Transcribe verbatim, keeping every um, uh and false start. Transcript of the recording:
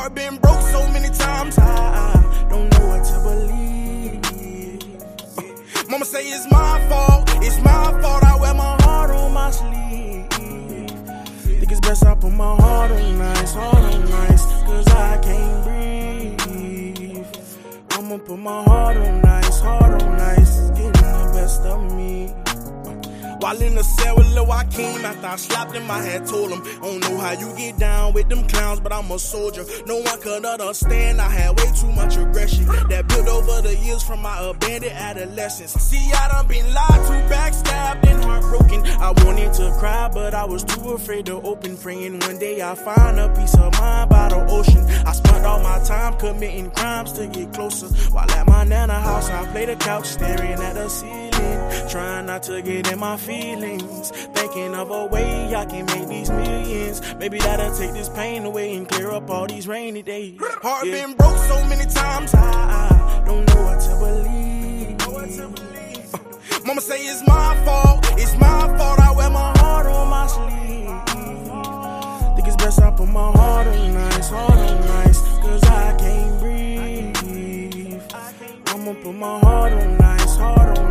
Heart been broke so many times, I, I don't know what to believe. Mama say it's my fault, it's my fault, I wear my heart on my sleeve. Think it's best I put my heart on ice, heart on ice, cause I can't breathe. I'ma put my heart on ice, heart on ice, it's getting the best of me. While in the cell with Lil Joaquin, after I slapped him, I had told him, I don't know how you get down with them clowns, but I'm a soldier. No one could understand, I had way too much aggression that built over the years from my abandoned adolescence. See, I done been lied to, backstabbed, and heartbroken. I wanted to cry, but I was too afraid to open. Praying one day I find a peace of mind by the ocean. I spent all my time committing crimes to get closer. While at my nana house, I played the couch, staring at the ceiling, trying not to get in my feelings, thinking of a way I can make these millions. Maybe that'll take this pain away and clear up all these rainy days. Heart yeah. been broke so many times, I, I don't know what to believe. Know what to believe. Uh, Mama say it's my fault, it's my fault, I wear my heart on my sleeve. Think it's best I put my heart on ice, heart on ice, cause I can't breathe. I'ma put my heart on ice, heart on ice.